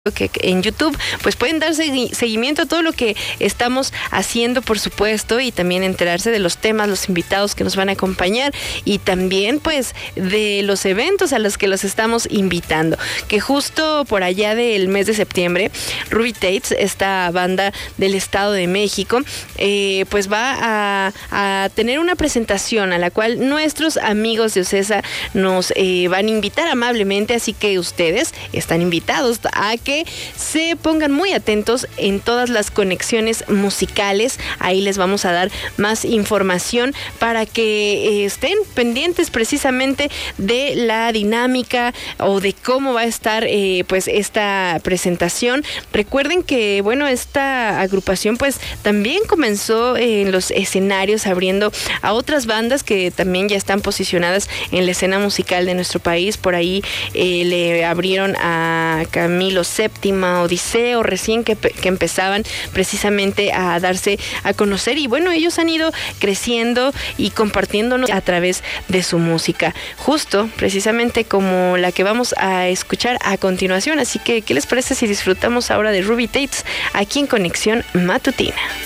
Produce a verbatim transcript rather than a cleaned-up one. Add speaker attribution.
Speaker 1: que en YouTube pues pueden dar seguimiento a todo lo que estamos haciendo, por supuesto, y también enterarse de los temas, los invitados que nos van a acompañar y también pues de los eventos a los que los estamos invitando, que justo por allá del mes de septiembre Ruby Tates, esta banda del Estado de México, eh, pues va a, a tener una presentación a la cual nuestros amigos de Ocesa nos eh, van a invitar amablemente, así que ustedes están invitados a que que se pongan muy atentos en todas las conexiones musicales. Ahí les vamos a dar más información para que eh, estén pendientes precisamente de la dinámica o de cómo va a estar eh, pues esta presentación. Recuerden que bueno, esta agrupación pues también comenzó en los escenarios abriendo a otras bandas que también ya están posicionadas en la escena musical de nuestro país. Por ahí eh, le abrieron a Camilo Séptima, Odiseo, recién que, que empezaban precisamente a darse a conocer, y bueno, ellos han ido creciendo y compartiéndonos a través de su música, justo precisamente como la que vamos a escuchar a continuación. Así que, ¿qué les parece si disfrutamos ahora de Ruby Tates aquí en Conexión Matutina?